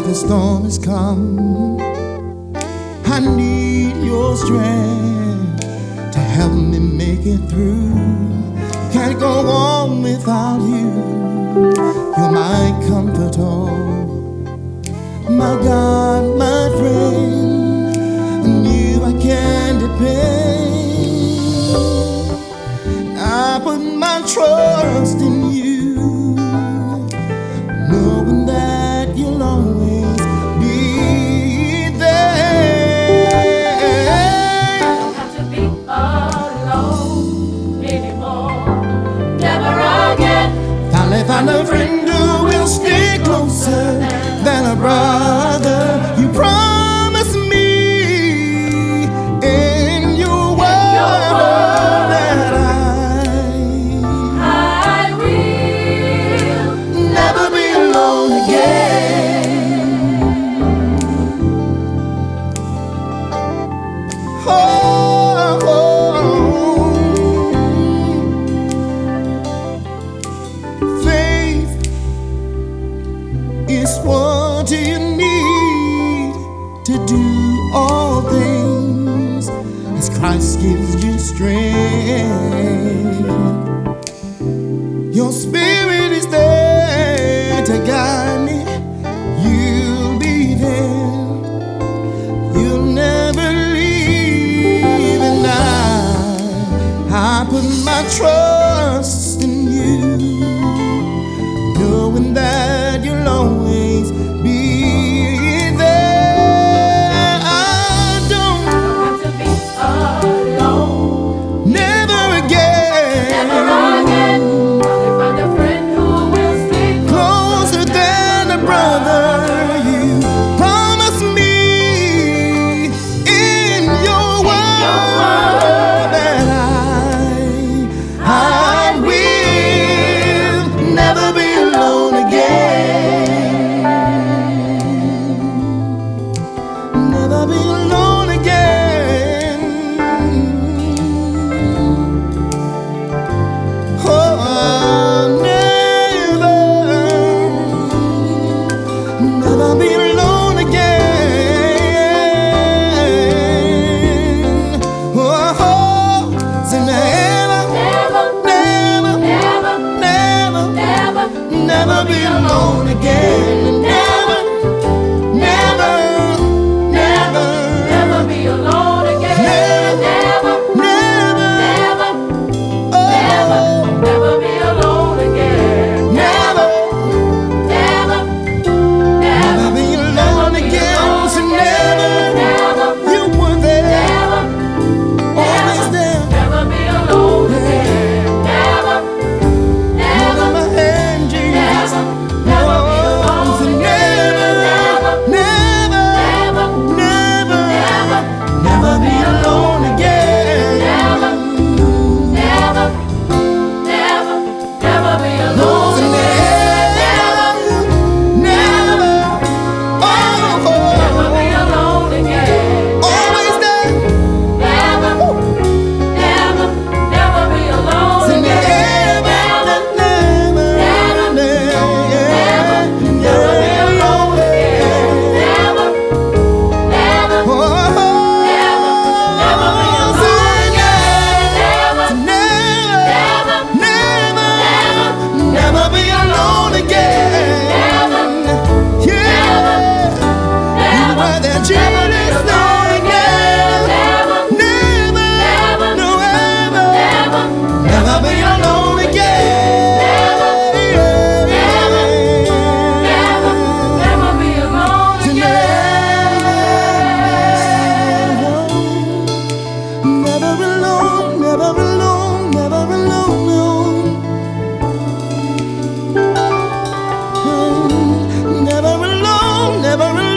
the storm has come. I need your strength to help me make it through. Can't go on without you. You're my comforter, my God, my friend. On you I can depend. I put my trust in you, knowing that you'll always be there. Don't have to be alone anymore. Never again. Finally found a friend who will stick closer than a brother. You promised me in your word that I will never be alone again. Oh, faith is what you need to do all things as Christ gives you strength. Your spirit is there to guide me. You'll be there. You'll never leave. And I put my trust in you, knowing that you'll always be there. I don't have to be alone. never again. Never again. Only find a friend who will stick Closer than a brother. You promised me in your word that I will never be alone again. Never be alone again. Oh, never be alone again. Oh, say never, Never, never, never, never, never, never be alone again. Never, never, never, never be alone again. Never, never, never, oh, never be alone again. never, Never, never never, be alone again. So never, never, you were there, never, always there. never be alone again. Never, Hold never, my hand, Jesus. never be alone So again. never, never, Never, never, never, never be alone again. never, never, never, never be alone So again. never, never, Never be oh, alone again. always there. Never, never, never be alone So again. never, never, never, never be alone again. Never, never, Oh, never be alone again. never, never be alone again. Yeah, you were there, Jesus, Lord, again. Never, no, ever, never be alone again. Never be alone So again. never alone, never alone, never alone, no. Never alone, never alone.